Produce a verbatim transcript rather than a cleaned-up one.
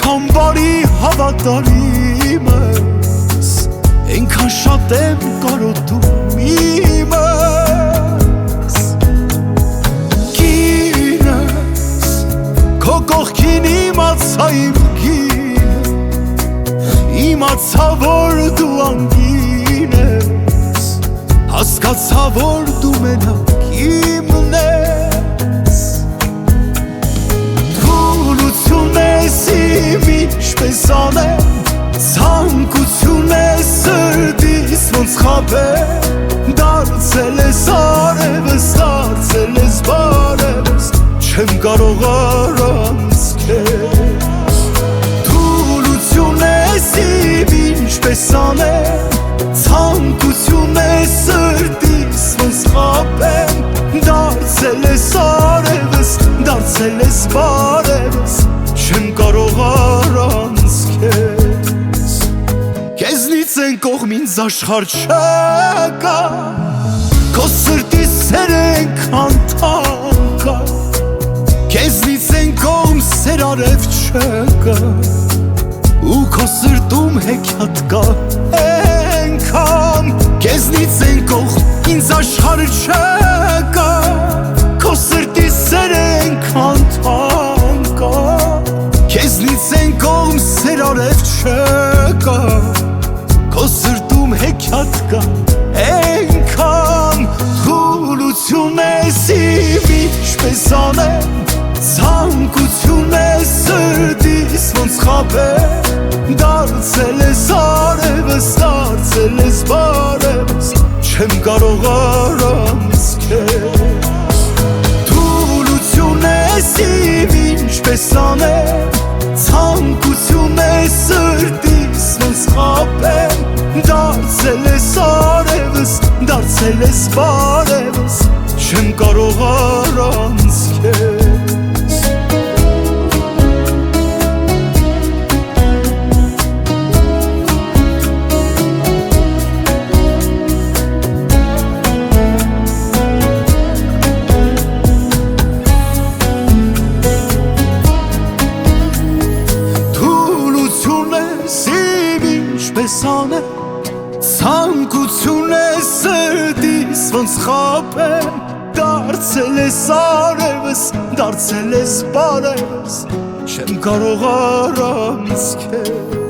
Այնքան բարի հավատարիմս, այնքան շատ եմ կարոտում իմս։ Կինս, քո կողքին իմացա իմ կինը, իմացա որ դու անգին ես, հասկացա որ դու մենակ իմն ես։ Թուլություն ես իմ ինչպես անեմ, ցանկություն ես սրտիս ոնց խաբեմ, դարձել ես արևս, դարձել ես բարևս, չեմ կարող առանց քեզ։ Թուլություն ես իմ ինչպես անեմ, ցանկություն ես սրտիս ոնց խաբեմ, դարձել ես արևս, դարձել ես բարևս, չեմ կարող առանց քեզ։ Քեզնից են կողմ ինձ աշխարհ չկա, քո սրտի սերը այնքան թանկ ա, քեզնից են կողմ սեր արև չկա, ու քո սրտում հեքիաթ կա այնքան, քեզնից են կողմ ինձ աշխարհ չկա, քո սրտի սերը այնքան թանկ ա, քեզնից են կողմ սեր արև չկա, քո սրտում հեքիաթ կա այնքան։ Թուլություն ես իմ ինչպես անեմ, ցանկություն ես սրտիս ոնց խաբեմ, դարձել ես արևս, դարձել ես բարևս, չեմ կարող առանց քեզ։ Թուլություն ես իմ ինչպես անեմ, ցանկություն ես սրտիս ոնց խաբեմ, դարձել ես արևս, դարձել ես բարևս, չեմ կարող առանց քեզ։ Ցանկություն ես սրտիս ոնց խաբեմ, դարձել ես արևս, դարձել ես բարևս, չեմ կարող առանց քեզ։